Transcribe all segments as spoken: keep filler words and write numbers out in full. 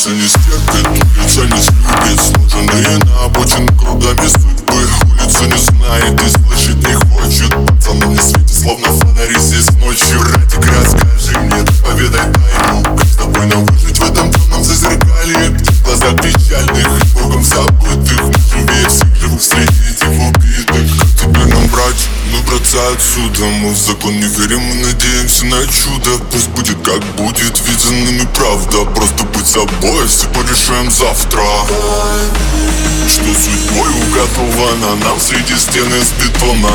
улица не стерпит, улица не слюбит. Сложенные на обочину кругами судьбы. Улица не знает и слышит не хочет. Пацаны на свете словно фонари здесь ночью. Радик, расскажи мне, поведай тайну. Как с тобой нам выжить в этом темном зазеркалье, где в глазах печальных и богом забытых мы живее всех живых среди этих убитых. Как теперь нам брать, выбраться отсюда? Мы в закон не верим, мы надеемся на чудо. Пусть будет как будет, ведь за нами правда. Просто быть собой, все порешаем завтра. Что судьбой уготовано нам среди стен из бетона.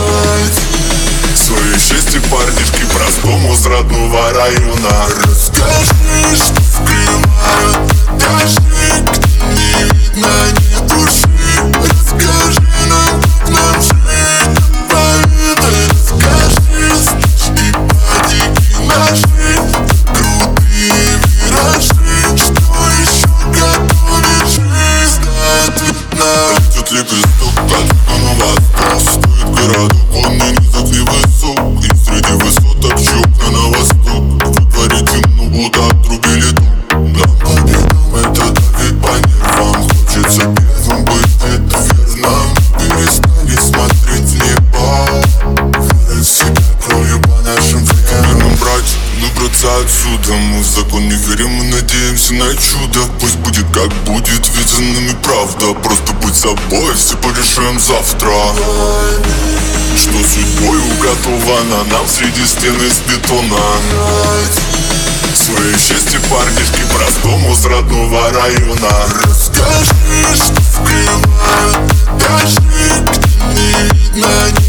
Свое счастье парнишки простому с родного района. Расскажи, что скрывают этажи, где не видно ни души. Расскажи нам, как нам жить, поведай. Расскажи, стычки, падики наши, крутые виражи. Что еще готовишь жизнь? Ответ на летит лепесток, как на восток. Стоит городок, он не низок, не высок. И среди высоток чёрно на восток. Во дворе темно, будто отрубили тук. Нам победам это давит по нервам. Хочется первым быть, это верно. Перестали смотреть в небо. Верой в себя, кровью по нашим венам. Брать, выбраться отсюда. Мы в закон не верим, мы надеемся на чудо. Пусть будет как будет, ведь за нами правда. Просто быть собой, все порешаем завтра. Что судьбой уготовано нам среди стен из бетона. Свое счастье парнишки простому с родного района. Расскажи, что скрывают этажи, где не видно